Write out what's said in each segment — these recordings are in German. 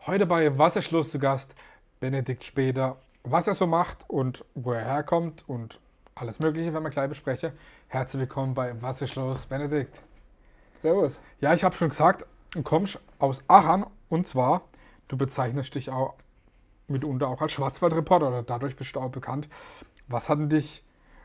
Heute bei Wasserschloss zu Gast Benedikt Späder, was er so macht und wo er herkommt und alles Mögliche, werden wir gleich besprechen. Herzlich willkommen bei Wasserschloss, Benedikt. Servus. Ja, ich habe schon gesagt, du kommst aus Aachen und zwar, du bezeichnest dich auch mitunter auch als Schwarzwaldreporter oder dadurch bist du auch bekannt. Was hat denn dich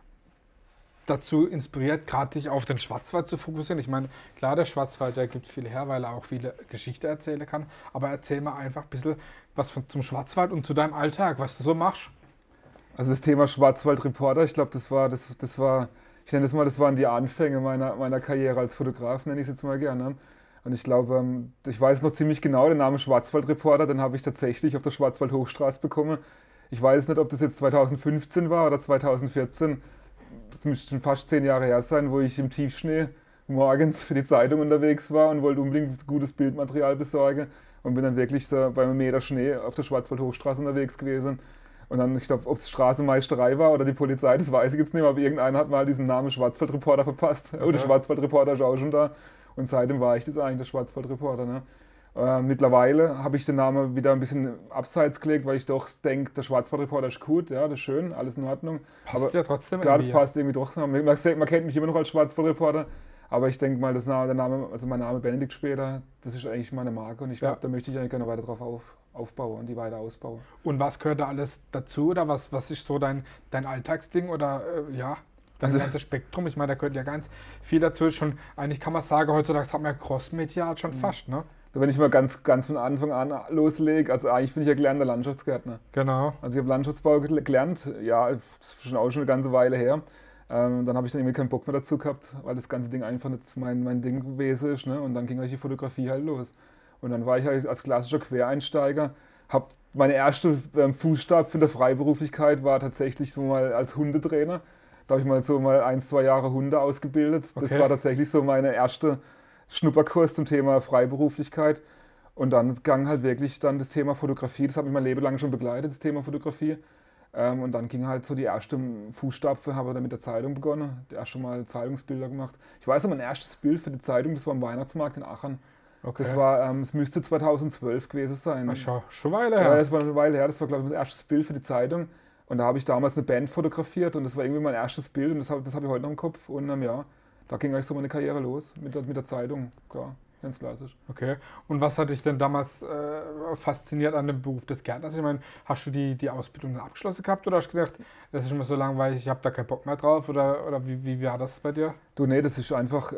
dazu inspiriert, gerade dich auf den Schwarzwald zu fokussieren? Ich meine, klar, der Schwarzwald, der gibt viel her, weil er auch viele Geschichten erzählen kann. Aber erzähl mal einfach ein bisschen was zum Schwarzwald und zu deinem Alltag, was du so machst. Also das Thema Schwarzwaldreporter, ich glaube, das war, ich nenne das mal, das waren die Anfänge meiner Karriere als Fotograf, nenne ich es jetzt mal gerne. Und ich glaube, ich weiß noch ziemlich genau den Namen Schwarzwaldreporter, den habe ich tatsächlich auf der Schwarzwaldhochstraße bekommen. Ich weiß nicht, ob das jetzt 2015 war oder 2014. Das müsste schon fast 10 Jahre her sein, wo ich im Tiefschnee morgens für die Zeitung unterwegs war und wollte unbedingt gutes Bildmaterial besorgen und bin dann wirklich so bei einem Meter Schnee auf der Schwarzwaldhochstraße unterwegs gewesen. Und dann, ich glaube, ob es Straßenmeisterei war oder die Polizei, das weiß ich jetzt nicht mehr, aber irgendeiner hat mal diesen Namen Schwarzwaldreporter verpasst. Oh, der Schwarzwaldreporter ist auch schon da. Und seitdem war ich das eigentlich, der Schwarzwaldreporter. Ne? Mittlerweile habe ich den Namen wieder ein bisschen abseits gelegt, weil ich doch denke, der Schwarzwaldreporter ist gut, ja, das ist schön, alles in Ordnung. Passt Aber ja trotzdem klar, das irgendwie. passt irgendwie doch. Man kennt mich immer noch als Schwarzwaldreporter, aber ich denke mal, der Name, also mein Name Benedikt Späder, das ist eigentlich meine Marke und ich glaube, Ja. da möchte ich eigentlich gerne weiter drauf aufbauen und die weiter ausbauen. Und was gehört da alles dazu? Oder was ist so dein Alltagsding? Oder ja, das Also- ganze Spektrum? Ich meine, da gehört ja ganz viel dazu. Schon, eigentlich kann man sagen, heutzutage hat man ja Crossmedia schon fast, ne? Wenn ich mal ganz von Anfang an loslege, also eigentlich bin ich ja gelernter Landschaftsgärtner. Genau. Also ich habe Landschaftsbau gelernt, ja, das ist schon auch schon eine ganze Weile her. Dann habe ich dann irgendwie keinen Bock mehr dazu gehabt, weil das ganze Ding einfach nicht mein Ding gewesen ist. Ne? Und dann ging eigentlich die Fotografie halt los. Und dann war ich halt als klassischer Quereinsteiger, habe meine erste Fußstapfen in der Freiberuflichkeit war tatsächlich so mal als Hundetrainer. Da habe ich mal so mal 1, 2 Jahre Hunde ausgebildet. Das Okay. war tatsächlich so meine erste Schnupperkurs zum Thema Freiberuflichkeit. Und dann ging halt wirklich dann das Thema Fotografie, das hat mich mein Leben lang schon begleitet, das Thema Fotografie. Und dann ging halt so die erste Fußstapfen, habe dann mit der Zeitung begonnen, das erste Mal Zeitungsbilder gemacht. Ich weiß noch, mein erstes Bild für die Zeitung, das war am Weihnachtsmarkt in Aachen. Okay. Das war, es müsste 2012 gewesen sein. Na, schau, schon eine Weile Ja, her. das war eine Weile her, das war glaube ich das erste Bild für die Zeitung. Und da habe ich damals eine Band fotografiert und das war irgendwie mein erstes Bild und das hab ich heute noch im Kopf. Und ja, da ging eigentlich so meine Karriere los mit der Zeitung, klar, ganz klassisch. Okay. Und was hat dich denn damals fasziniert an dem Beruf des Gärtners? Ich meine, hast du die Ausbildung abgeschlossen gehabt oder hast du gedacht, das ist immer so langweilig, ich habe da keinen Bock mehr drauf? Oder wie war das bei dir? Du, nee, das ist einfach,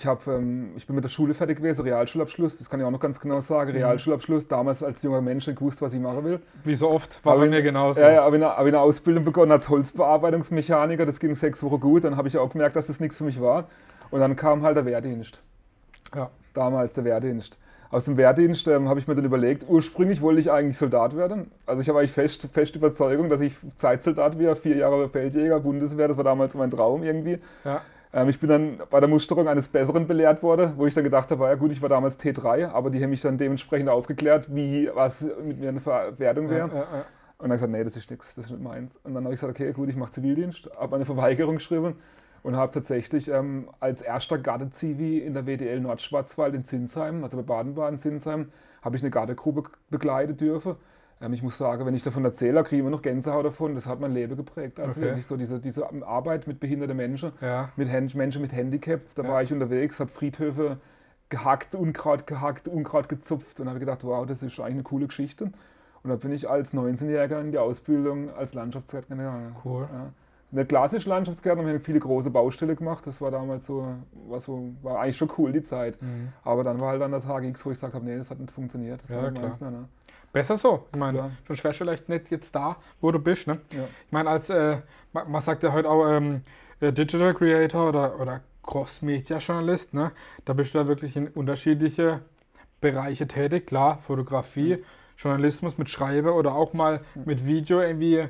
ich bin mit der Schule fertig gewesen, Realschulabschluss, das kann ich auch noch ganz genau sagen, Realschulabschluss, damals als junger Mensch nicht gewusst, was ich machen will. Wie so oft, war Aber bei in- mir genauso. Ja, habe ich eine Ausbildung begonnen als Holzbearbeitungsmechaniker, das ging 6 Wochen gut, dann habe ich auch gemerkt, dass das nichts für mich war. Und dann kam halt der Wehrdienst, Ja. damals der Wehrdienst. Aus dem Wehrdienst habe ich mir dann überlegt, ursprünglich wollte ich eigentlich Soldat werden. Also ich habe eigentlich fest Überzeugung, dass ich Zeitsoldat wäre, 4 Jahre Feldjäger, Bundeswehr, das war damals mein Traum irgendwie. Ja. Ich bin dann bei der Musterung eines Besseren belehrt worden, wo ich dann gedacht habe, ja gut, ich war damals T3, aber die haben mich dann dementsprechend aufgeklärt, was mit mir eine Verwertung wäre. Ja. Und dann habe ich gesagt, nee, das ist nichts, das ist nicht meins. Und dann habe ich gesagt, okay, gut, ich mache Zivildienst, habe eine Verweigerung geschrieben und habe tatsächlich als erster Garde-Zivi in der WDL Nordschwarzwald in Zinsheim, also bei Baden-Baden Zinsheim, habe ich eine Gardegruppe begleiten dürfen. Ich muss sagen, wenn ich davon erzähle, kriege ich immer noch Gänsehaut davon. Das hat mein Leben geprägt. Also Okay. wirklich so diese Arbeit mit behinderten Menschen, Ja. mit Menschen mit Handicap. Da Ja. war ich unterwegs, habe Friedhöfe Unkraut gehackt, Unkraut gezupft und habe gedacht, wow, das ist eigentlich eine coole Geschichte. Und da bin ich als 19-Jähriger in die Ausbildung als Landschaftsgärtner gegangen. Cool. Ja. Nicht klassisch Landschaftsgärtner, wir haben viele große Baustelle gemacht. Das war damals war eigentlich schon cool, die Zeit. Aber dann war halt an der Tag X, wo ich gesagt habe, nee, das hat nicht funktioniert. Das Ja, war nicht klar. meins mehr. Ne? Besser so. Ich meine, Klar. schon schwer vielleicht nicht jetzt da, wo du bist. Ne? Ja. Ich meine, man sagt ja heute auch Digital Creator oder Cross-Media-Journalist, ne? Da bist du ja wirklich in unterschiedliche Bereiche tätig. Klar, Fotografie, Journalismus mit Schreiben oder auch mal mit Video irgendwie.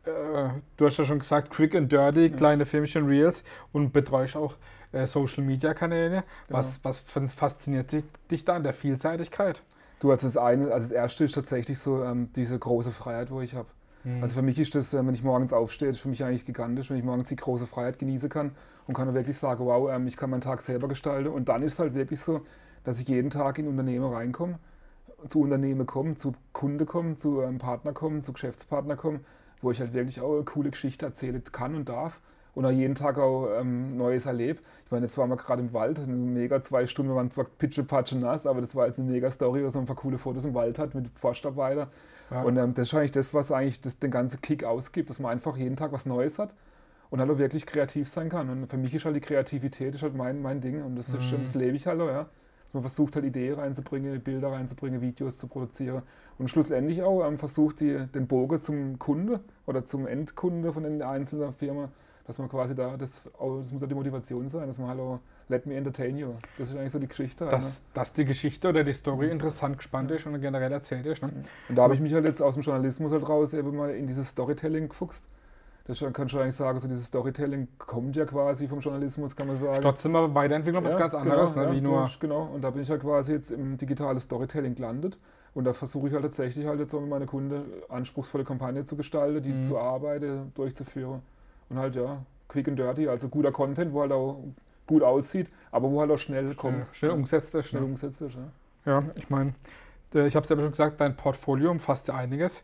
Du hast ja schon gesagt, quick and dirty, kleine Filmchen, Reels und betreust auch Social-Media-Kanäle. Was fasziniert dich da an der Vielseitigkeit? Du, als das erste ist tatsächlich so diese große Freiheit, wo ich habe. Also für mich ist das, wenn ich morgens aufstehe, ist für mich eigentlich gigantisch, wenn ich morgens die große Freiheit genießen kann und kann dann wirklich sagen, wow, ich kann meinen Tag selber gestalten. Und dann ist es halt wirklich so, dass ich jeden Tag in Unternehmen reinkomme zu Unternehmen komme, zu Kunden komme, zu einem Partner komme, zu Geschäftspartner komme, wo ich halt wirklich auch eine coole Geschichte erzählen kann und darf und auch jeden Tag auch Neues erlebe. Ich meine, jetzt waren wir gerade im Wald, eine mega 2 Stunden, wir waren zwar pitschepatsche nass, aber das war jetzt eine mega Story, dass man ein paar coole Fotos im Wald hat mit Forstarbeiter. Ja. Und das ist eigentlich das, was eigentlich den ganzen Kick ausgibt, dass man einfach jeden Tag was Neues hat und halt auch wirklich kreativ sein kann. Und für mich ist halt die Kreativität ist halt mein Ding und das, das lebe ich halt auch, ja. Man versucht halt Ideen reinzubringen, Bilder reinzubringen, Videos zu produzieren und schlussendlich auch versucht, den Bogen zum Kunde oder zum Endkunde von den einzelnen Firmen, dass man quasi das muss ja die Motivation sein, dass man halt auch let me entertain you. Das ist eigentlich so die Geschichte. Dass die Geschichte oder die Story interessant gespannt ist und generell erzählt ist. Ne? Und da habe ich mich halt jetzt aus dem Journalismus halt raus eben mal in dieses Storytelling gefuchst. Das kann schon eigentlich sagen, so dieses Storytelling kommt ja quasi vom Journalismus, kann man sagen. Trotzdem aber Weiterentwicklung was ganz anderes, genau, ne? Wie nur. Genau, und da bin ich halt quasi jetzt im digitalen Storytelling gelandet. Und da versuche ich halt tatsächlich halt jetzt auch mit meinen Kunden anspruchsvolle Kampagne zu gestalten, die zu arbeiten, durchzuführen. Und halt quick and dirty, also guter Content, wo halt auch gut aussieht, aber wo halt auch schnell kommt. Schnell umgesetzt ist. Schnell Ne? umgesetzt ist, ja. Ja, ich meine, ich habe es ja schon gesagt, dein Portfolio umfasst ja einiges.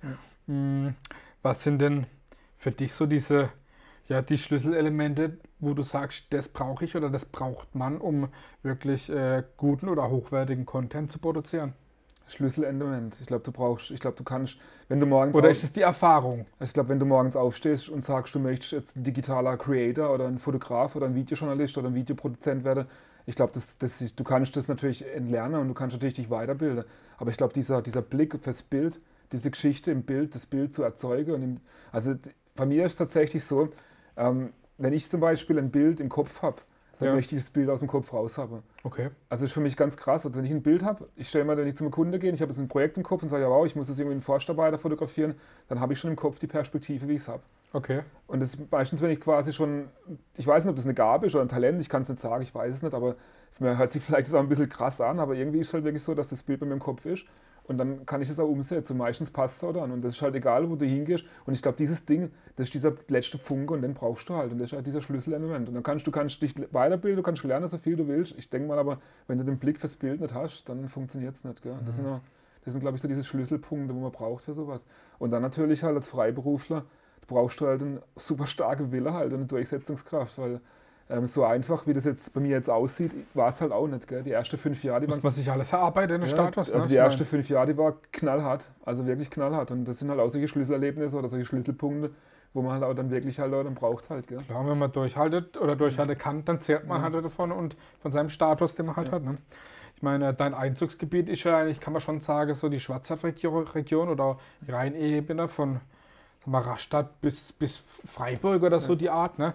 Was sind denn für dich so die Schlüsselelemente, wo du sagst, das brauche ich oder das braucht man, um wirklich guten oder hochwertigen Content zu produzieren? Schlüsselelement. Ich glaube, du kannst, wenn du morgens... Oder ist das die Erfahrung? Ich glaube, wenn du morgens aufstehst und sagst, du möchtest jetzt ein digitaler Creator oder ein Fotograf oder ein Videojournalist oder ein Videoproduzent werden, ich glaube, du kannst das natürlich entlernen und du kannst natürlich dich weiterbilden. Aber ich glaube, dieser Blick fürs Bild, diese Geschichte im Bild, das Bild zu erzeugen. Also bei mir ist es tatsächlich so, wenn ich zum Beispiel ein Bild im Kopf habe, dann möchte ich das Bild aus dem Kopf raus haben. Okay. Also das ist für mich ganz krass. Also wenn ich ein Bild habe, ich stelle mir da nicht zum Kunden gehen, ich habe jetzt ein Projekt im Kopf und sage, ja wow, ich muss das irgendwie einen Forstarbeiter fotografieren, dann habe ich schon im Kopf die Perspektive, wie ich es habe. Okay. Und das meistens, wenn ich quasi schon, ich weiß nicht, ob das eine Gabe ist oder ein Talent, ich kann es nicht sagen, ich weiß es nicht, aber mir hört sich vielleicht das auch ein bisschen krass an, aber irgendwie ist es halt wirklich so, dass das Bild bei mir im Kopf ist. Und dann kann ich das auch umsetzen. Und meistens passt es auch dann. Und das ist halt egal, wo du hingehst. Und ich glaube, dieses Ding, das ist dieser letzte Funke und den brauchst du halt. Und das ist halt dieser Schlüsselelement. Und dann kannst du dich weiterbilden, du kannst lernen, so viel du willst. Ich denke mal aber, wenn du den Blick fürs Bild nicht hast, dann funktioniert es nicht. Gell? Das sind, glaube ich, so diese Schlüsselpunkte, wo man braucht für sowas. Und dann natürlich halt als Freiberufler, brauchst du halt einen super starken Wille halt und eine Durchsetzungskraft. Weil so einfach, wie das jetzt bei mir jetzt aussieht, war es halt auch nicht. Gell? Die ersten 5 Jahre, muss man sich alles erarbeiten in den Status. Also die ersten 5 Jahre, die war knallhart, also wirklich knallhart. Und das sind halt auch solche Schlüsselerlebnisse oder solche Schlüsselpunkte, wo man halt auch dann wirklich halt dann braucht halt. Gell? Klar, wenn man durchhaltet oder durchhalten kann, dann zehrt man halt davon und von seinem Status, den man halt hat. Ne? Ich meine, dein Einzugsgebiet ist ja eigentlich, kann man schon sagen, so die Schwarzwaldregion oder Rheinebene von Rastatt bis Freiburg oder so die Art. Ne?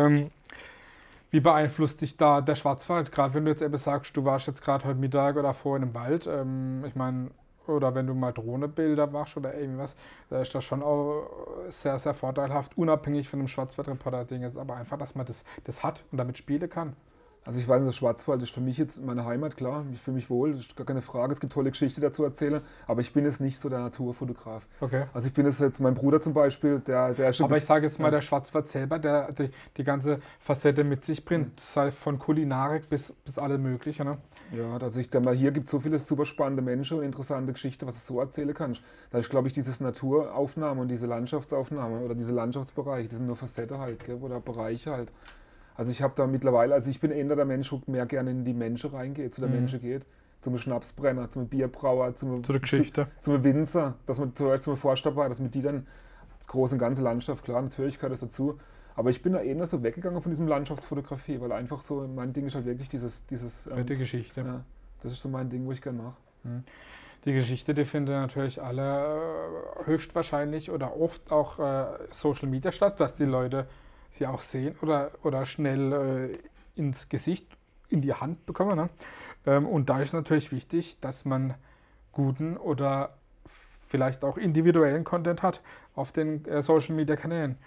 Wie beeinflusst dich da der Schwarzwald? Gerade wenn du jetzt eben sagst, du warst jetzt gerade heute Mittag oder vorhin im Wald. Ich meine, oder wenn du mal Drohnebilder machst oder irgendwas, da ist das schon auch sehr, sehr vorteilhaft, unabhängig von dem Schwarzwald-Reporter-Ding jetzt, aber einfach, dass man das hat und damit spielen kann. Also ich weiß nicht, der Schwarzwald ist für mich jetzt meine Heimat, klar, ich fühle mich wohl, das ist gar keine Frage, es gibt tolle Geschichten dazu erzählen, aber ich bin jetzt nicht so der Naturfotograf. Okay. Also ich bin jetzt, mein Bruder zum Beispiel, der ist... Aber ich sage jetzt mal, der Schwarzwald selber, der die ganze Facette mit sich bringt, sei von Kulinarik bis alle mögliche, ne? Ja, also ich denke mal, hier gibt es so viele super spannende Menschen und interessante Geschichten, was du so erzählen kannst. Da ist, glaube ich, dieses Naturaufnahme und diese Landschaftsaufnahme oder diese Landschaftsbereiche, die sind nur Facetten halt, gell, oder Bereiche halt. Also ich habe da mittlerweile, also ich bin eher der Mensch, der mehr gerne in die Menschen reingeht, zu der Menschen geht, zum Schnapsbrenner, zum Bierbrauer, zu der Geschichte. Zum Winzer, dass man zuerst zum Forstarbeiter, dass man die dann das große und ganze Landschaft, klar, natürlich gehört das dazu. Aber ich bin da eher so weggegangen von diesem Landschaftsfotografie, weil einfach so, mein Ding ist halt wirklich die Geschichte. Ja, das ist so mein Ding, wo ich gerne mache. Die Geschichte, die finden natürlich alle höchstwahrscheinlich oder oft auch Social Media statt, dass die Leute sie auch sehen oder schnell ins Gesicht, in die Hand bekommen. Ne? Und da ist natürlich wichtig, dass man guten oder vielleicht auch individuellen Content hat auf den Social Media Kanälen.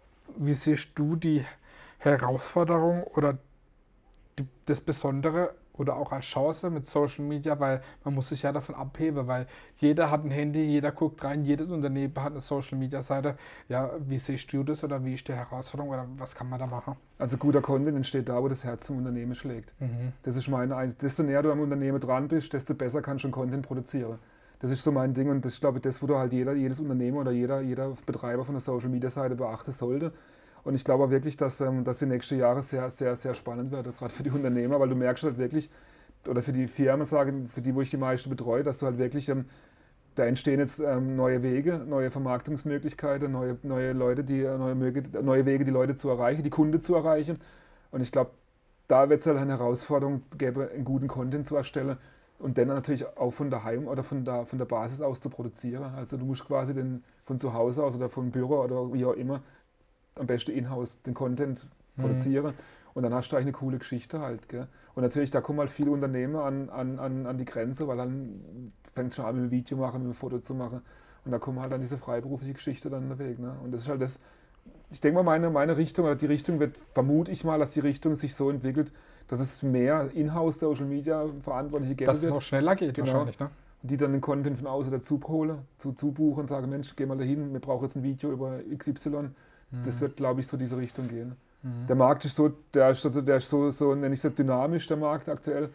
Wie siehst du die Herausforderung oder das Besondere oder auch als Chance mit Social Media, weil man muss sich ja davon abheben, weil jeder hat ein Handy, jeder guckt rein, jedes Unternehmen hat eine Social Media Seite. Ja, wie siehst du das oder wie ist die Herausforderung oder was kann man da machen? Also guter Content entsteht da, wo das Herz zum Unternehmen schlägt. Das ist desto näher du am Unternehmen dran bist, desto besser kannst du Content produzieren. Das ist so mein Ding und das ist, glaube ich, das, wo du halt jedes Unternehmen oder jeder Betreiber von der Social Media Seite beachten sollte. Und ich glaube auch wirklich, dass die nächsten Jahre sehr, sehr, sehr spannend werden, gerade für die Unternehmer, weil du merkst halt wirklich, oder für die Firmen, für die, wo ich die meisten betreue, dass du halt wirklich, da entstehen jetzt neue Wege, neue Vermarktungsmöglichkeiten, neue Leute, neue Wege, die Leute zu erreichen, die Kunden zu erreichen. Und ich glaube, da wird es halt eine Herausforderung geben, einen guten Content zu erstellen und dann natürlich auch von daheim oder von der Basis aus zu produzieren. Also du musst quasi von zu Hause aus oder vom Büro oder wie auch immer am besten in-house den Content produzieren und dann hast du eigentlich eine coole Geschichte halt. Gell? Und natürlich, da kommen halt viele Unternehmer an die Grenze, weil dann fängt es schon an mit dem Video machen, mit dem Foto zu machen und da kommen halt dann diese freiberufliche Geschichte dann in den Weg. Ne? Und das ist halt das, ich denke mal, meine Richtung oder die Richtung wird, vermute ich mal, dass die Richtung sich so entwickelt, dass es mehr in-house Social Media Verantwortliche geben wird. Dass es auch schneller geht wahrscheinlich, ne? Die dann den Content von außen dazu holen, zubuchen und sagen, Mensch, geh mal dahin, wir brauchen jetzt ein Video über XY. Das wird, glaube ich, so diese Richtung gehen. Der Markt ist so, der ist so, nenne ich es, dynamisch, der Markt aktuell.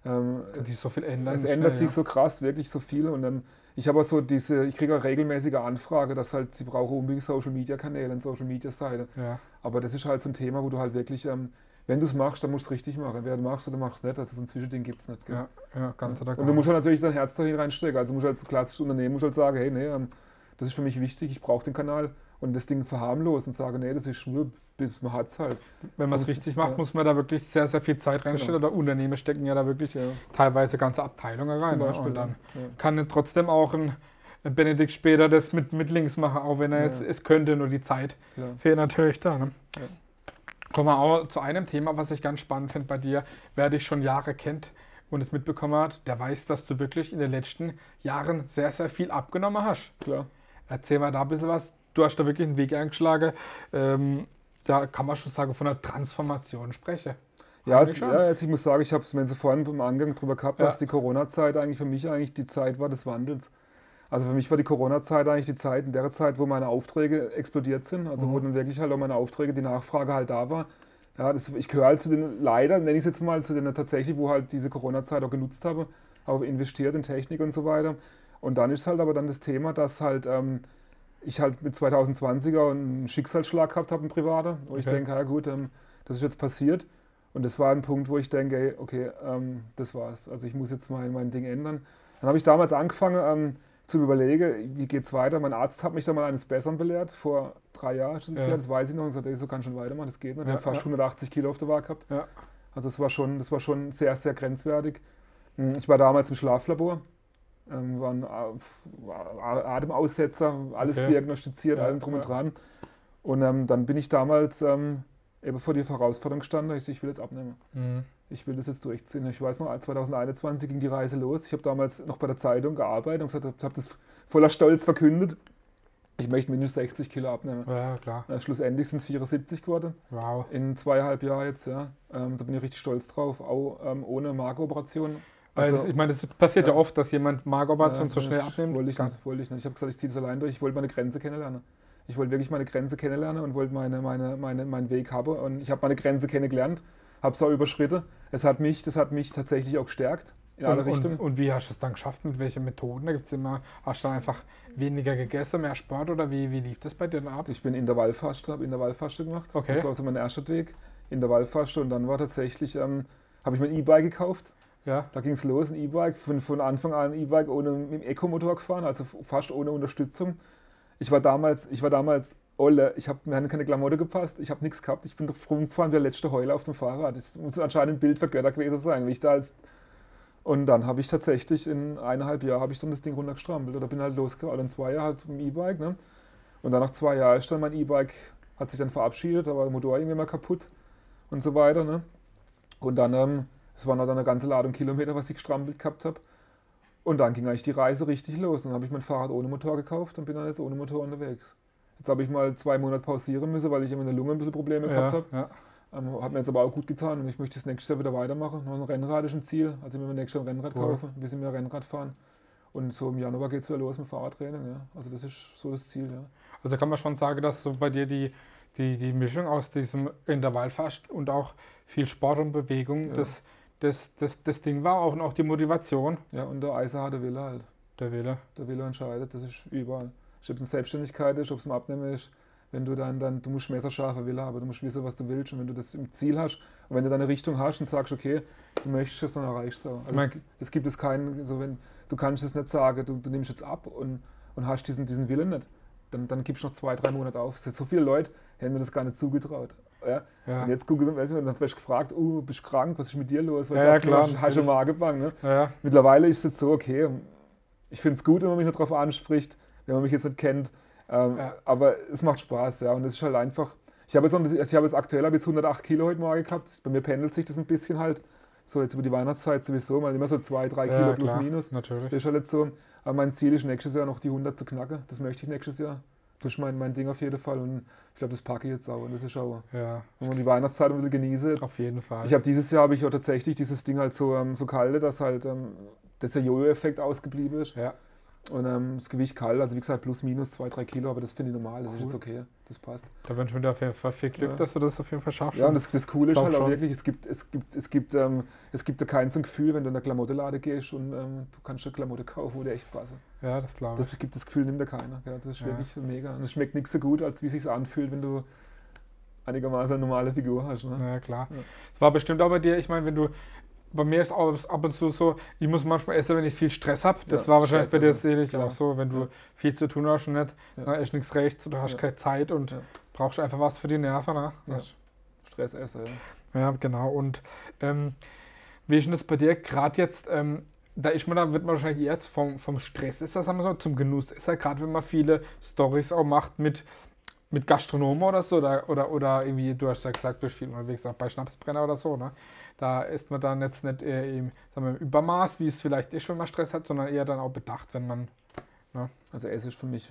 Es sich so viel ändern. Es ändert sich so krass, wirklich so viel. Und ich habe auch so ich kriege auch regelmäßige Anfrage, dass halt, sie brauchen unbedingt Social-Media-Kanäle und Social-Media-Seite. Ja. Aber das ist halt so ein Thema, wo du halt wirklich, wenn du es machst, dann musst du es richtig machen. Wer du machst oder machst es nicht. Also so ein Zwischending gibt es nicht. Gell? Ja, ganz oder gar. Und du musst halt natürlich dein Herz dahin reinstecken. Also musst du halt so klassisches Unternehmen musst halt sagen, hey, nee, das ist für mich wichtig, ich brauche den Kanal. Und das Ding verharmlosen und sagen, nee, das ist nur, man hat es halt. Wenn man es richtig macht, muss man da wirklich sehr, sehr viel Zeit reinstellen. Oder Unternehmen stecken ja da wirklich teilweise ganze Abteilungen rein. Beispiel, und dann kann trotzdem auch ein Benedikt später das mit links machen, auch wenn er jetzt es könnte, nur die Zeit fehlt natürlich da. Ne? Ja. Kommen wir auch zu einem Thema, was ich ganz spannend finde bei dir. Wer dich schon Jahre kennt und es mitbekommen hat, der weiß, dass du wirklich in den letzten Jahren sehr, sehr viel abgenommen hast. Klar. Erzähl mal da ein bisschen was. Du hast da wirklich einen Weg eingeschlagen. Da kann man schon sagen, von einer Transformation sprechen. Ja, jetzt ich muss sagen, ich habe es vorhin beim Angang drüber gehabt, dass die Corona-Zeit eigentlich für mich eigentlich die Zeit war des Wandels. Also für mich war die Corona-Zeit eigentlich die Zeit, in der Zeit, wo meine Aufträge explodiert sind. Also wo dann wirklich halt auch meine Aufträge, die Nachfrage halt da war. Ja, ich gehöre halt zu den, leider nenne ich es jetzt mal, zu denen tatsächlich, wo halt diese Corona-Zeit auch genutzt habe, auch investiert in Technik und so weiter. Und dann ist halt aber dann das Thema, dass halt ich halt mit 2020er einen Schicksalsschlag gehabt habe, einen privaten, wo ich denke, ja gut, das ist jetzt passiert. Und das war ein Punkt, wo ich denke, okay, das war's. Also ich muss jetzt mein Ding ändern. Dann habe ich damals angefangen zu überlegen, wie geht's weiter. Mein Arzt hat mich dann mal eines Besseren belehrt, vor 3 Jahren, das weiß ich noch, und gesagt, ey, so kann schon weitermachen, das geht nicht. Ich habe fast 180 Kilo auf der Waage gehabt. Ja. Also das war schon sehr, sehr grenzwertig. Ich war damals im Schlaflabor. Waren Atemaussetzer, alles diagnostiziert, allem drum und dran. Und dann bin ich damals eben vor die Herausforderung gestanden, ich will jetzt abnehmen. Ich will das jetzt durchziehen. Ich weiß noch, 2021 ging die Reise los. Ich habe damals noch bei der Zeitung gearbeitet und habe das voller Stolz verkündet. Ich möchte mindestens 60 Kilo abnehmen. Ja, klar. Schlussendlich sind es 74 geworden. Wow. In 2,5 Jahren jetzt, ja. Da bin ich richtig stolz drauf, auch ohne Markoperation. Also, ich meine, das passiert ja oft, dass jemand Markoperation so schnell abnimmt. Wollte ich nicht. Ich habe gesagt, ich ziehe das allein durch. Ich wollte meine Grenze kennenlernen. Ich wollte wirklich meine Grenze kennenlernen und wollte meinen Weg haben. Und ich habe meine Grenze kennengelernt, habe es auch überschritten. Das hat mich tatsächlich auch gestärkt in alle Richtungen. Und wie hast du es dann geschafft? Mit welchen Methoden? Da gibt's immer, hast du dann einfach weniger gegessen, mehr Sport oder wie lief das bei dir dann ab? Ich bin Intervallfaste gemacht. Okay. Das war so mein erster Weg. Intervallfaste und dann war tatsächlich, habe ich mir ein E-Bike gekauft. Ja. Da ging es los, ein E-Bike, von Anfang an ein E-Bike mit dem Eco-Motor gefahren, also fast ohne Unterstützung. Ich war damals olle, mir haben keine Klamotte gepasst, ich habe nichts gehabt, ich bin rumgefahren wie der letzte Heuler auf dem Fahrrad. Das muss anscheinend ein Bild für Götter gewesen sein, wie ich da als... Und dann habe ich tatsächlich in 1,5 Jahren habe ich dann das Ding runtergestrampelt oder bin halt losgefahren, in 2 Jahren halt mit dem E-Bike. Ne? Und dann nach 2 Jahren ist dann mein E-Bike, hat sich dann verabschiedet, da war der Motor irgendwie mal kaputt und so weiter. Ne? Und dann... Es waren dann eine ganze Ladung Kilometer, was ich gestrampelt gehabt habe. Und dann ging eigentlich die Reise richtig los. Dann habe ich mein Fahrrad ohne Motor gekauft und bin dann jetzt ohne Motor unterwegs. Jetzt habe ich mal 2 Monate pausieren müssen, weil ich in der Lunge ein bisschen Probleme gehabt habe. Hat mir jetzt aber auch gut getan und ich möchte das nächstes Jahr wieder weitermachen. Noch ein Rennrad ist ein Ziel, also ich will mir nächstes Jahr ein Rennrad kaufen, ein bisschen mehr Rennrad fahren. Und so im Januar geht es wieder los mit Fahrradtraining. Ja. Also das ist so das Ziel. Ja. Also kann man schon sagen, dass so bei dir die Mischung aus diesem Intervallfast und auch viel Sport und Bewegung das Ding war auch, und auch die Motivation. Ja, und der eisenharte Wille halt. Der Wille. Der Wille entscheidet, das ist überall. Ob es eine Selbstständigkeit ist, ob es ein Abnehmen ist, wenn du du musst messerscharfe Wille haben, du musst wissen, was du willst und wenn du das im Ziel hast und wenn du deine Richtung hast und sagst, okay, du möchtest es, dann erreichst du es auch. Also es gibt es keinen, also wenn du kannst es nicht sagen, du nimmst jetzt ab und hast diesen Willen nicht, dann gibst du noch 2-3 Monate auf. Es sind so viele Leute, hätten mir das gar nicht zugetraut. Ja? Ja. Und jetzt gucken sie, dann vielleicht gefragt, bist du krank, was ist mit dir los? Weil klar, hast du einen Magenbang. Ne? Ja. Mittlerweile ist es jetzt so, okay, ich finde es gut, wenn man mich noch darauf anspricht, wenn man mich jetzt nicht kennt. Aber es macht Spaß, ja. Und es ist halt einfach. Ich habe jetzt aktuell 108 Kilo heute Morgen gehabt. Bei mir pendelt sich das ein bisschen halt. So jetzt über die Weihnachtszeit sowieso, mal immer so 2-3 Kilo plus klar, minus. Natürlich. Das ist halt jetzt so. Aber mein Ziel ist nächstes Jahr noch die 100 zu knacken. Das möchte ich nächstes Jahr. Das ist mein Ding auf jeden Fall. Und ich glaube, das packe ich jetzt auch. Und das ist auch. Ja. Wenn man die Weihnachtszeit ein bisschen genieße. Auf jeden Fall. Dieses Jahr habe ich auch tatsächlich dieses Ding halt so kalt, dass halt der Jojo-Effekt ausgeblieben ist. Ja. Und das Gewicht kalt, also wie gesagt plus minus 2-3 Kilo, aber das finde ich normal, das ist jetzt okay, das passt. Da wünsche ich mir auf jeden Fall viel Glück, dass du das auf jeden Fall schaffst. Ja, und das Coole ist halt auch wirklich, es gibt da kein so ein Gefühl, wenn du in der Klamottenlade gehst und du kannst eine Klamotte kaufen, wo dir echt passen. Ja, das glaube ich. Das Gefühl nimmt da keiner. Ja, das ist wirklich mega. Und es schmeckt nicht so gut, als wie es sich anfühlt, wenn du einigermaßen eine normale Figur hast. Ne? Ja, klar. Es war bestimmt auch bei dir, ich meine, bei mir ist es ab und zu so, ich muss manchmal essen, wenn ich viel Stress habe. Das war wahrscheinlich bei dir sicherlich auch so, wenn du viel zu tun hast und nicht, ist nichts rechts, du hast keine Zeit und brauchst einfach was für die Nerven. Ne? Ja. Stress essen, ja. Ja, genau. Und wie ist denn das bei dir gerade jetzt? Da wird man wahrscheinlich eher vom Stress ist das, sagen wir so, zum Genuss ist ja gerade, wenn man viele Storys auch macht mit Gastronomen oder so, oder irgendwie, du hast ja gesagt, du bist viel unterwegs auch bei Schnapsbrenner oder so, ne? Da ist man dann jetzt nicht eher im Übermaß, wie es vielleicht ist, wenn man Stress hat, sondern eher dann auch bedacht, wenn man. Ne? Also Essen ist für mich,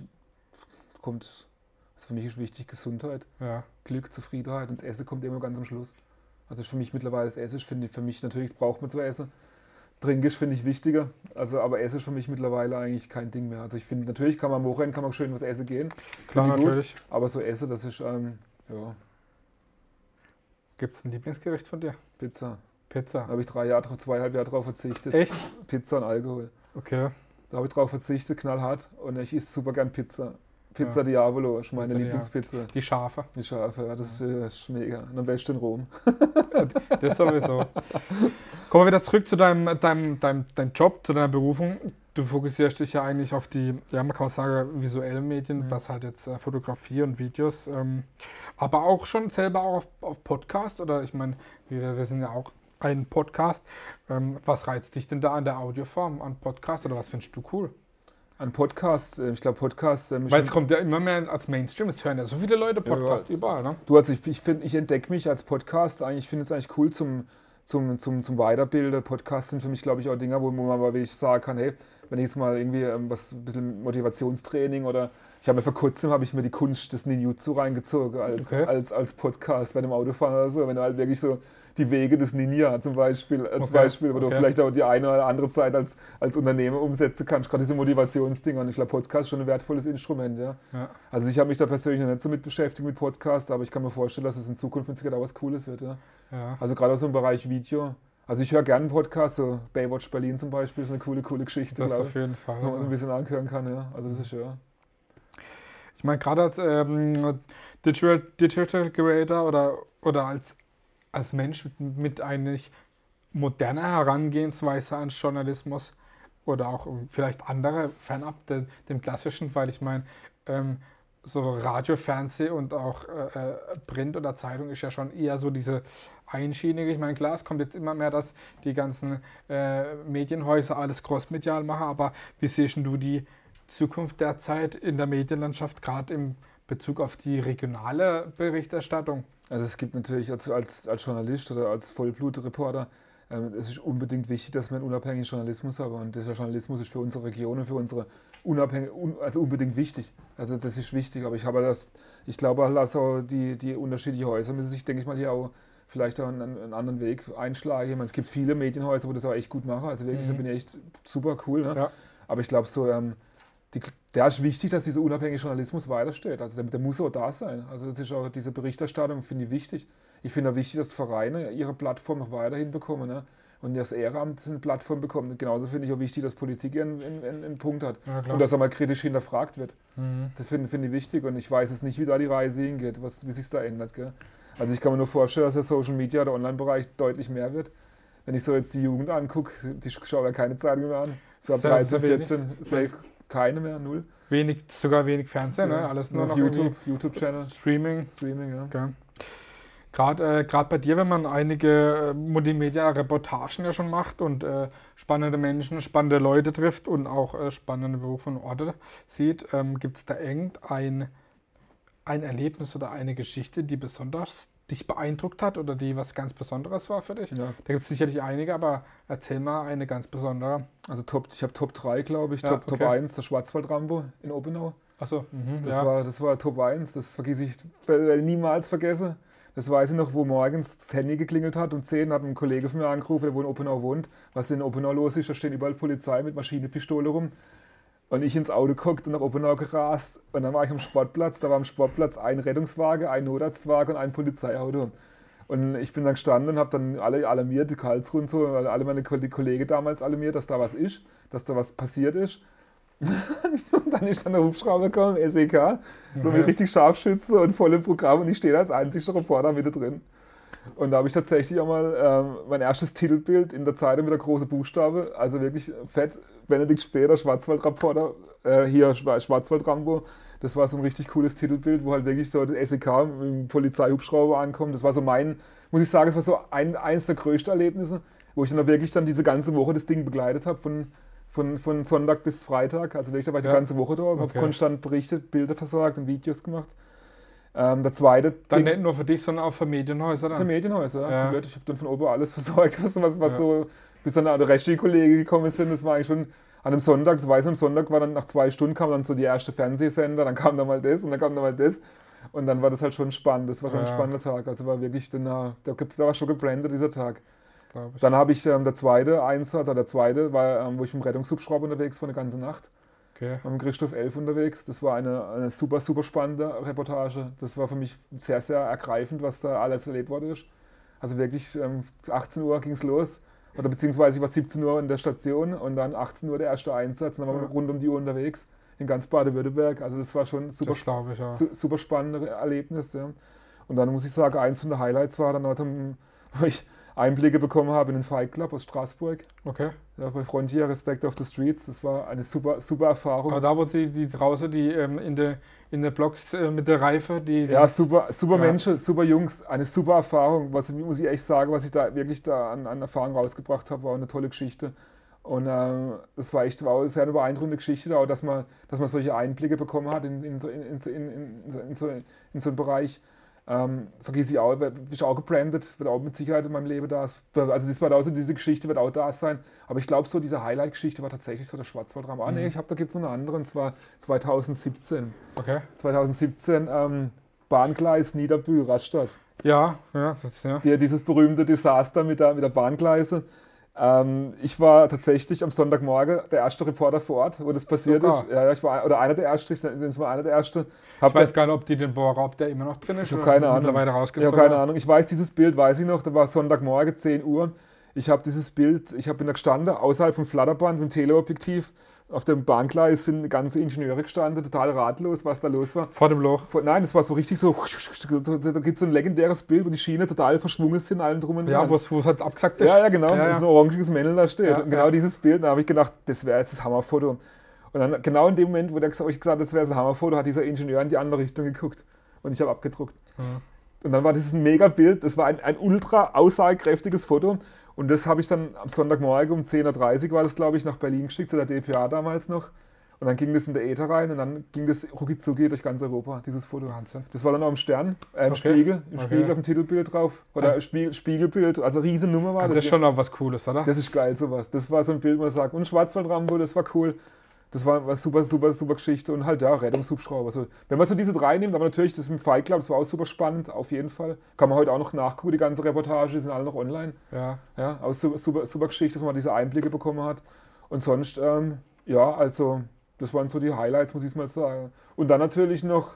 ist wichtig Gesundheit, Glück, Zufriedenheit und das Essen kommt immer ganz am Schluss. Also ist für mich mittlerweile das Essen, für mich natürlich braucht man zu essen. Trinken ist, finde ich, wichtiger, aber Essen ist für mich mittlerweile eigentlich kein Ding mehr. Also ich finde, natürlich kann man am Wochenende schön was essen gehen. Klar, natürlich. Gut, aber so Essen, das ist, Gibt es ein Lieblingsgericht von dir? Pizza. Da habe ich 2,5 Jahre drauf verzichtet. Echt? Pizza und Alkohol. Okay. Da habe ich drauf verzichtet, knallhart. Und ich esse super gern Pizza. Pizza Diavolo ist meine Lieblingspizza. Die scharfe. Die scharfe, ja, das ist mega. Und am besten in Rom. Das sowieso. Kommen wir wieder zurück zu deinem Job, zu deiner Berufung. Du fokussierst dich ja eigentlich auf die, man kann sagen, visuellen Medien, was halt jetzt Fotografie und Videos, aber auch schon selber auch auf Podcast, oder ich meine, wir sind ja auch ein Podcast. Was reizt dich denn da an der Audioform, an Podcast, oder was findest du cool? An Podcasts, ich glaube Podcasts... Weil es kommt ja immer mehr als Mainstream, es hören ja so viele Leute Podcasts überall, ne? Du, also ich entdecke mich als Podcast, ich finde es eigentlich cool zum Weiterbilden. Podcasts sind für mich, glaube ich, auch Dinge, wo man mal wirklich sagen kann, hey, wenn ich jetzt mal irgendwie ein bisschen Motivationstraining oder vor kurzem habe ich mir die Kunst des Ninjutsu reingezogen als Podcast bei dem Autofahren oder so, wenn du halt wirklich so die Wege des Ninja zum Beispiel, wo du vielleicht auch die eine oder andere Zeit als Unternehmer umsetzen kannst, gerade diese Motivationsdinger. Und ich glaube, Podcast ist schon ein wertvolles Instrument. Ja. Also ich habe mich da persönlich noch nicht so mit beschäftigt mit Podcasts, aber ich kann mir vorstellen, dass es in Zukunft mit Sicherheit auch was Cooles wird. Ja. Also gerade auch so im Bereich Video. Also ich höre gerne einen Podcast, so Baywatch Berlin zum Beispiel, ist eine coole Geschichte. Das auf jeden Fall. Wo man so ein bisschen anhören kann, ja. Also das ist Ich meine, gerade als Digital Creator oder als Mensch mit eigentlich moderner Herangehensweise an Journalismus oder auch vielleicht andere, fernab dem Klassischen, weil ich meine, so Radio, Fernseh und auch Print oder Zeitung ist ja schon eher so diese einschienig. Ich meine, klar, es kommt jetzt immer mehr, dass die ganzen Medienhäuser alles crossmedial machen, aber wie siehst du die Zukunft derzeit in der Medienlandschaft, gerade im Bezug auf die regionale Berichterstattung? Also es gibt natürlich als Journalist oder als Vollblutreporter, es ist unbedingt wichtig, dass wir einen unabhängigen Journalismus haben. Und dieser Journalismus ist für unsere Region und für unsere also unbedingt wichtig. Also das ist wichtig. Aber ich glaube, dass auch die unterschiedlichen Häuser müssen sich, denke ich mal, hier auch vielleicht auch einen anderen Weg einschlage. Ich meine, es gibt viele Medienhäuser, wo das auch echt gut machen. Also wirklich, da bin ich echt super cool. Ne? Ja. Aber ich glaube, so, der ist wichtig, dass dieser unabhängige Journalismus weitersteht. Also der muss auch da sein. Also das ist auch diese Berichterstattung, finde ich wichtig. Ich finde auch wichtig, dass Vereine ihre Plattform noch weiterhin bekommen. Ne? Und das Ehrenamt eine Plattform bekommt. Und genauso finde ich auch wichtig, dass Politik einen Punkt hat. Ja, und dass einmal kritisch hinterfragt wird. Das finde ich wichtig. Und ich weiß es nicht, wie da die Reise hingeht, wie sich da ändert. Gell? Also ich kann mir nur vorstellen, dass der Social Media, der Online-Bereich deutlich mehr wird. Wenn ich so jetzt die Jugend angucke, die schaue ja keine Zeitung mehr an. So ab 13, 14, safe keine mehr, null. Sogar wenig Fernsehen, Ja, ne? Alles nur noch YouTube-Channel. Streaming, ja. Okay. Gerade bei dir, wenn man einige Multimedia-Reportagen ja schon macht und spannende Menschen, spannende Leute trifft und auch spannende Berufe und Orte sieht, gibt es da ein Erlebnis oder eine Geschichte, die besonders dich beeindruckt hat oder die was ganz Besonderes war für dich? Ja. Da gibt es sicherlich einige, aber erzähl mal eine ganz besondere. Also ich habe Top 3, glaube ich. Ja, Top 1, der Schwarzwald-Rambo in Oppenau. Achso, das war Top 1, das vergesse ich, werde ich niemals vergessen. Das weiß ich noch, wo morgens das Handy geklingelt hat, um 10 hat ein Kollege von mir angerufen, der wo in Oppenau wohnt. Was in Oppenau los ist, da stehen überall Polizei mit Maschinenpistole rum. Und ich ins Auto geguckt und nach Oppenau gerast. Und dann war ich am Sportplatz, da war am Sportplatz ein Rettungswagen, ein Notarztwagen und ein Polizeiauto. Und ich bin dann gestanden und habe dann alle alarmiert, die Karlsruhe und so, alle meine Kollegen damals alarmiert, dass da was ist, dass da was passiert ist. Und dann ist dann der Hubschrauber gekommen, SEK, so mit richtig Scharfschütze und vollem Programm und ich stehe als einziger Reporter mit drin. Und da habe ich tatsächlich auch mal mein erstes Titelbild in der Zeitung mit der großen Buchstabe, also wirklich fett, Benedikt Später, Schwarzwaldreporter, hier Schwarzwald-Rambo. Das war so ein richtig cooles Titelbild, wo halt wirklich so der SEK mit dem Polizeihubschrauber ankommt. Das war so muss ich sagen, das war so eins der größten Erlebnisse, wo ich dann wirklich diese ganze Woche das Ding begleitet habe, von Sonntag bis Freitag. Also wirklich, da war ich die ganze Woche da, habe konstant berichtet, Bilder versorgt und Videos gemacht. Der zweite. Dann nicht nur für dich, sondern auch für Medienhäuser dann? Für Medienhäuser, ja. Ich habe dann von oben alles versorgt, was so, bis dann der restliche Kollegen gekommen sind. Das war eigentlich schon an einem Sonntag, das weiß ich, am Sonntag war dann nach 2 Stunden kam dann so die erste Fernsehsender, dann kam da mal das und dann kam da mal das. Und dann war das halt schon spannend. Das war schon ein spannender Tag. Also war wirklich, da war schon gebrandet dieser Tag. Dann habe ich der zweite war, wo ich mit dem Rettungshubschrauber unterwegs war, eine ganze Nacht. Okay. Mit Christoph 11 unterwegs. Das war eine super, super spannende Reportage. Das war für mich sehr, sehr ergreifend, was da alles erlebt worden ist. Also wirklich 18 Uhr ging es los. Oder beziehungsweise ich war 17 Uhr in der Station und dann 18 Uhr der erste Einsatz. Und dann waren wir rund um die Uhr unterwegs in ganz Baden-Württemberg. Also das war schon super, super spannendes Erlebnis. Ja. Und dann muss ich sagen, eins von den Highlights war dann, wo ich Einblicke bekommen habe in den Fight Club aus Straßburg. Okay. Ja, bei Frontier, Respect of the Streets. Das war eine super, super Erfahrung. Aber da, wo die draußen, die in der Blocks mit der Reife, Ja, super Menschen, super Jungs. Eine super Erfahrung. Muss ich echt sagen, was ich da wirklich an Erfahrung rausgebracht habe, war eine tolle Geschichte. Und das war auch sehr eine beeindruckende Geschichte, auch dass man solche Einblicke bekommen hat in so einen Bereich. Vergiss ich auch, ist auch gebrandet, wird auch mit Sicherheit in meinem Leben da. Also das war auch so, diese Geschichte wird auch da sein. Aber ich glaube, so diese Highlight-Geschichte war tatsächlich so der Schwarzwaldrambo. Nee, da gibt es noch eine andere, und zwar 2017. Okay. 2017, Bahngleis Niederbühl-Rastatt. Ja. Dieses berühmte Desaster mit der Bahngleise. Ich war tatsächlich am Sonntagmorgen der erste Reporter vor Ort, wo das passiert ist. Ja, ich war einer der Ersten. Ich weiß gar nicht, ob den Bohrer, ob der immer noch drin ist. Ich habe keine Ahnung. Ich habe keine Ahnung. Ich weiß, dieses Bild weiß ich noch. Da war Sonntagmorgen, 10 Uhr. Ich habe dieses Bild, ich bin da gestanden, außerhalb vom Flatterband mit dem Teleobjektiv. Auf dem Bahngleis sind ganze Ingenieure gestanden, total ratlos, was da los war. Vor dem Loch? Nein, das war so richtig so, da gibt es so ein legendäres Bild, wo die Schiene total verschwungen ist in allem drum und dran. Ja, wo es halt abgesackt ist. Ja, genau, und so ein orangiges Männchen da steht. Ja, und genau dieses Bild, da habe ich gedacht, das wäre jetzt das Hammerfoto. Und dann genau in dem Moment, wo ich gesagt habe, das wäre das Hammerfoto, hat dieser Ingenieur in die andere Richtung geguckt. Und ich habe abgedruckt. Mhm. Und dann war dieses Mega-Bild, das war ein ultra aussagekräftiges Foto. Und das habe ich dann am Sonntagmorgen um 10.30 Uhr war das, glaube ich, nach Berlin geschickt, zu der dpa damals noch. Und dann ging das in der Äther rein und dann ging das rucki-zucki durch ganz Europa, dieses Foto. Wahnsinn. Das war dann auch im Stern, im Spiegel auf dem Titelbild drauf. Oder Spiegelbild, also riesen Nummer war das. Das ist schon auch was Cooles, oder? Das ist geil, sowas. Das war so ein Bild, wo man sagt, und Schwarzwaldrambo, das war cool. Das war eine super, super, super Geschichte und halt, ja, Rettungshubschrauber. Also, wenn man so diese 3 nimmt, aber natürlich das mit Fight Club, das war auch super spannend, auf jeden Fall. Kann man heute auch noch nachgucken, die ganze Reportage, die sind alle noch online. Ja. Ja, auch super, super, super Geschichte, dass man diese Einblicke bekommen hat. Und sonst, ja, also, das waren so die Highlights, muss ich mal sagen. Und dann natürlich noch,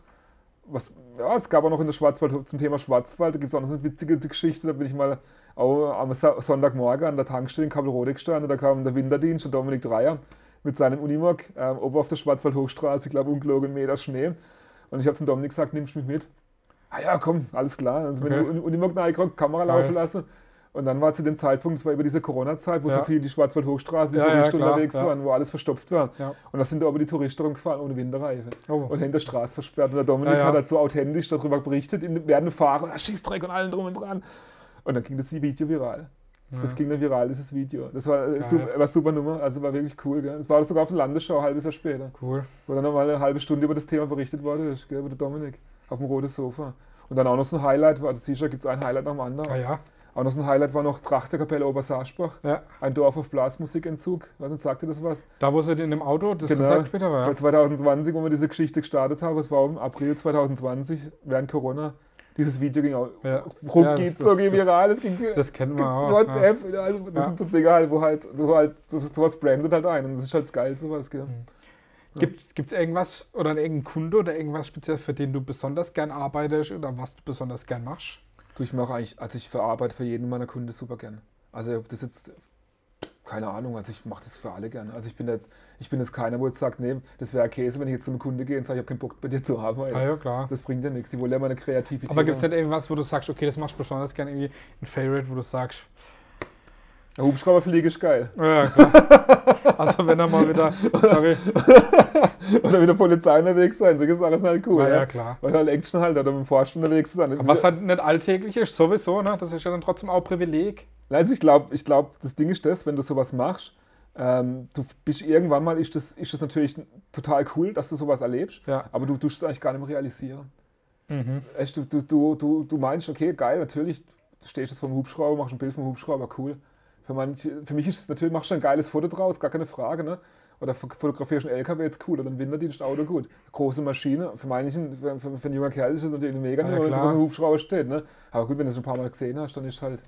es gab auch noch in der Schwarzwald, zum Thema Schwarzwald, da gibt es auch noch so eine witzige Geschichte, da bin ich mal auch am Sonntagmorgen an der Tankstelle in Kabelrode gestanden, da kam der Winterdienst, der Dominik Dreier, mit seinem Unimog, oben auf der Schwarzwald-Hochstraße, ich glaube, ungelogen 1 Meter Schnee. Und ich habe zum Dominik gesagt, nimmst du mich mit? Ah ja, komm, alles klar. Also wenn du Unimog reingekommen, Kamera laufen lassen. Und dann war zu dem Zeitpunkt, es war über diese Corona-Zeit, wo so viel die Schwarzwald-Hochstraße, die Touristen unterwegs waren, wo alles verstopft war. Ja. Und da sind da aber die Touristen rumgefahren ohne Winterreifen. Oh. Und hinter der Straße versperrt. Und der Dominik hat halt so authentisch darüber berichtet, während dem Fahren, Schießdreck und allem drum und dran. Und dann ging das Video viral. Ja. Das ging dann viral, dieses Video. Das war super Nummer, also war wirklich cool. Gell? Das war sogar auf der Landesschau, ein halbes Jahr später. Cool. Wo dann nochmal eine halbe Stunde über das Thema berichtet wurde, gell, über den Dominik, auf dem roten Sofa. Und dann auch noch so ein Highlight, also sicher gibt es ein Highlight nach dem anderen. Ah ja. Auch noch so ein Highlight war noch Trachterkapelle Obersaschbach. Ja. Ein Dorf auf Blasmusikentzug. Was nicht, sagte das was? Da, wo sie in dem Auto das Konzert später war. Ja. Bei 2020, wo wir diese Geschichte gestartet haben, es war im April 2020, während Corona. Dieses Video ging auch viral. Das kennen wir auch. WhatsApp, also das sind so Dinge halt, wo halt sowas brandet halt ein. Und das ist halt geil, sowas. Gell? Gibt es irgendwas oder irgendeinen Kunde oder irgendwas speziell, für den du besonders gern arbeitest oder was du besonders gern machst? Ich mache eigentlich, also ich verarbeite für jeden meiner Kunden super gern. Also ob das jetzt, keine Ahnung, also ich mache das für alle gern. Also ich bin jetzt keiner, wo jetzt sagt, nee, das wäre Käse, wenn ich jetzt zu einem Kunde gehe und sage, ich habe keinen Bock bei dir zu arbeiten. Ah, ja, klar. Das bringt ja nichts. Ich wollte ja meine Kreativität. Aber gibt es nicht irgendwas, wo du sagst, okay, das machst du besonders gern, irgendwie ein Favorite, wo du sagst, der Hubschrauberfliege ist geil. Ja, klar. Also wenn er mal wieder, sorry. Oder mit der Polizei unterwegs sein, solche Sachen sind halt cool. Ja, klar. Weil halt Action halt, oder mit dem Forst unterwegs sein. Aber was halt nicht alltäglich ist, sowieso, ne? Das ist ja dann trotzdem auch Privileg. Also ich glaube, das Ding ist das, wenn du sowas machst, du bist irgendwann mal, ist das natürlich total cool, dass du sowas erlebst, aber du tust es eigentlich gar nicht mehr realisieren. Mhm. Du meinst, okay, geil, natürlich, du stehst jetzt vom Hubschrauber, machst ein Bild vom Hubschrauber, cool. Für mich ist es natürlich, machst du ein geiles Foto draus, gar keine Frage, ne? Oder fotografierst einen LKW jetzt cool oder ein Winterdienstauto gut. Große Maschine, für manchen, für einen junger Kerl ist das natürlich mega, wenn so ein Hubschrauber steht, ne? Aber gut, wenn du es ein paar Mal gesehen hast, dann ist es halt,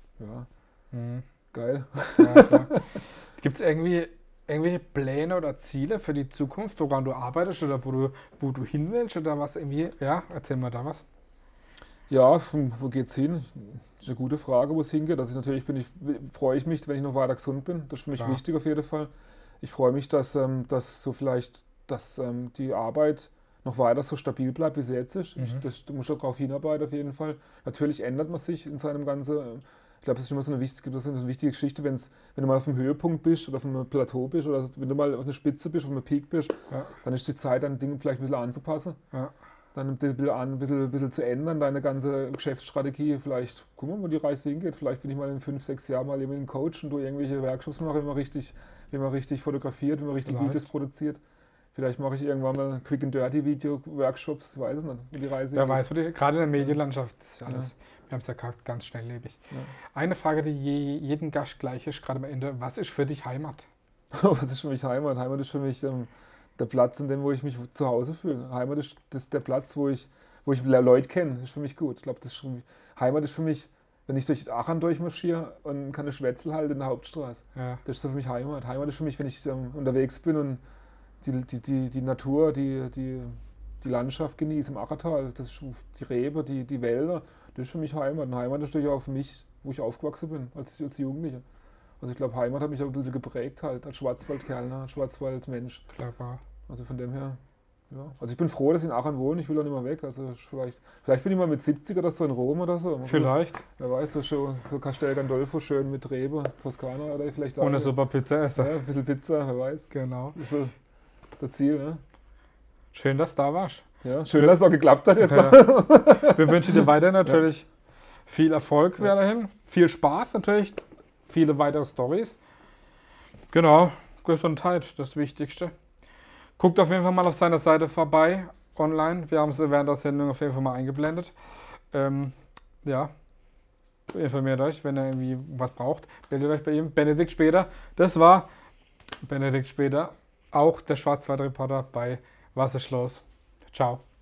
geil. Ja, klar. Gibt es irgendwelche Pläne oder Ziele für die Zukunft, woran du arbeitest oder wo du hin willst oder was irgendwie? Ja, erzähl mal da was. Ja, wo geht's hin? Das ist eine gute Frage, wo es hingeht. Also natürlich freue ich mich, wenn ich noch weiter gesund bin. Das ist für mich wichtig auf jeden Fall. Ich freue mich, dass die Arbeit noch weiter so stabil bleibt, wie sie jetzt ist. Du musst darauf hinarbeiten auf jeden Fall. Natürlich ändert man sich in seinem ganzen. Ich glaube, das ist immer so eine wichtige Geschichte, wenn du mal auf dem Höhepunkt bist oder auf einem Plateau bist oder wenn du mal auf einer Spitze bist, auf einem Peak bist, dann ist die Zeit, dein Ding vielleicht ein bisschen anzupassen. Ja. Dann ein bisschen zu ändern, deine ganze Geschäftsstrategie. Vielleicht, guck mal, wo die Reise hingeht. Vielleicht bin ich mal in 5, 6 Jahren mal eben ein Coach und du irgendwelche Workshops mache, wie man richtig fotografiert, wie man richtig Videos produziert. Vielleicht mache ich irgendwann mal Quick and Dirty Video-Workshops, ich weiß es nicht, wie die Reise hingeht. Wer weiß, gerade in der Medienlandschaft ist ja alles, wir haben es ja ganz schnelllebig. Ja. Eine Frage, die jeden Gast gleich ist, gerade am Ende. Was ist für dich Heimat? Was ist für mich Heimat? Heimat ist für mich der Platz, in dem wo ich mich zu Hause fühle. Heimat ist der Platz, wo ich Leute kenne. Das ist für mich gut. Ich glaube, Heimat ist für mich, wenn ich durch Aachen durchmarschiere und kann eine Schwätzel halten in der Hauptstraße. Ja. Das ist so für mich Heimat. Heimat ist für mich, wenn ich unterwegs bin und die Natur, die Landschaft genieße im Ackertal, das ist die Rebe, die Wälder, das ist für mich Heimat. Und Heimat ist natürlich auch für mich, wo ich aufgewachsen bin, als Jugendlicher. Also ich glaube, Heimat hat mich auch ein bisschen geprägt halt, als Schwarzwaldkerl, als Schwarzwaldmensch. Klar. Also von dem her, ja. Also ich bin froh, dass ich in Aachen wohne, ich will auch nicht mehr weg. Also vielleicht bin ich mal mit 70 oder so in Rom oder so. Vielleicht. Wer weiß, so Castel Gandolfo schön mit Rebe, Toskana oder vielleicht auch. Ohne super Pizza essen. Ja, ein bisschen Pizza, wer weiß. Genau. Das ist so das Ziel, ne? Schön, dass du da warst. Ja, schön, dass es auch geklappt hat jetzt. Ja. Wir wünschen dir weiter natürlich viel Erfolg weiterhin, viel Spaß natürlich, viele weitere Storys. Genau, Gesundheit, das Wichtigste. Guckt auf jeden Fall mal auf seiner Seite vorbei, online. Wir haben es während der Sendung auf jeden Fall mal eingeblendet. Informiert euch, wenn ihr irgendwie was braucht. Meldet euch bei ihm. Benedikt Späder. Das war Benedikt Späder auch der Schwarzwaldreporter bei Was ist los? Ciao.